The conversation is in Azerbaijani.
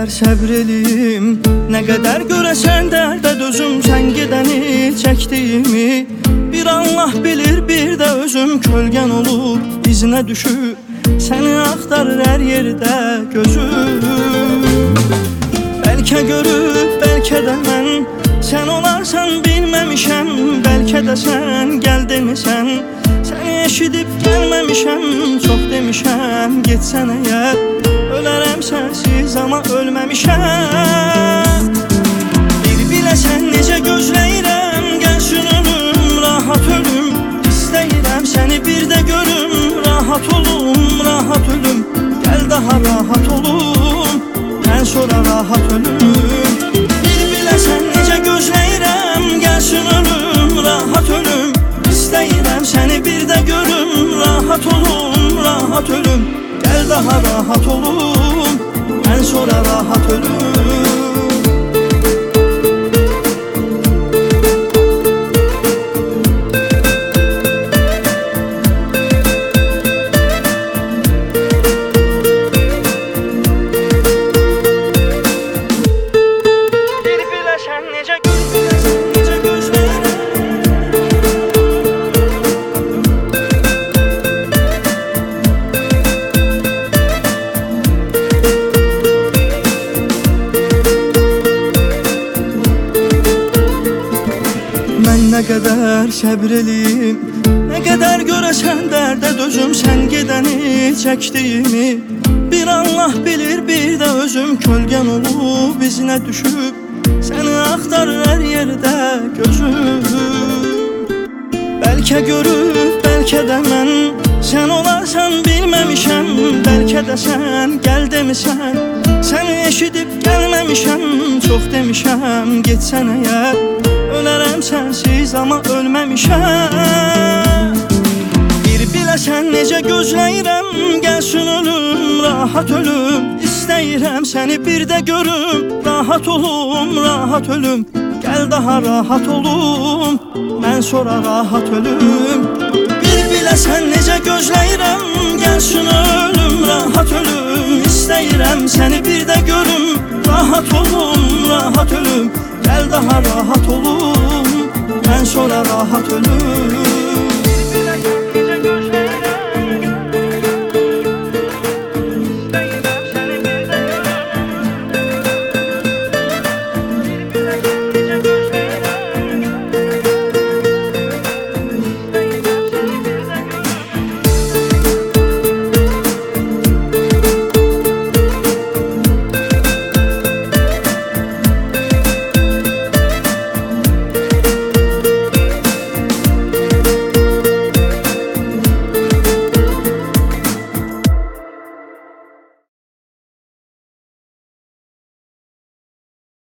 qədər səbr eləyim, nə qədər görəsən dərdə dözüm, sən gedəni çəkdiyimi. Bir Allah bilir, bir də özüm kölgən olub izinə düşüb, səni axtarır hər yerdə gözüm. Bəlkə görüb, bəlkə də mən sən olarsan bilməmişəm, bəlkə də sən gəl demisən, səni eşidib gəlməmişəm, çox demişəm, getsən əgər, ölərəm sənsiz amma ölməmişəm. Bir biləsən necə gözləyirəm, gəlsin ölüm, rahat ölüm, istəyirəm səni bir də görüm, rahat olum, rahat ölüm, gəl daha rahat olum, mən sonra rahat ölüm. Bir biləsən necə gözləyirəm, gəlsin ölüm, rahat ölüm, istəyirəm səni bir də görüm, rahat olum, rahat ölüm, gəl daha rahat olum, mən sonra rahat ölüm. Nə qədər səbr eləyim, nə qədər görəsən dərdə dözüm, sən gedəni çəkdiyimi. Bir Allah bilir, bir də özüm kölgən olub izinə düşüb, səni axtarır hər yerdə gözüm. Bəlkə görüb, bəlkə də mən sən olarsan bilməmişəm, bəlkə də sən gəl demisən, səni eşidib gəlməmişəm, çox demişəm, getsən əgər, ölərəm sənsiz amma ölməmişəm. Bir biləsən necə gözləyirəm, gəlsin ölüm, rahat ölüm, istəyirəm səni bir də görüm, rahat olum, rahat ölüm, gəl daha rahat olum, mən sonra rahat ölüm. Bir biləsən necə gözləyirəm, gəlsin ölüm, rahat ölüm, istəyirəm səni bir də görüm, rahat olum, rahat ölüm, gəl daha rahat olum, mən sonra rahat ölüm.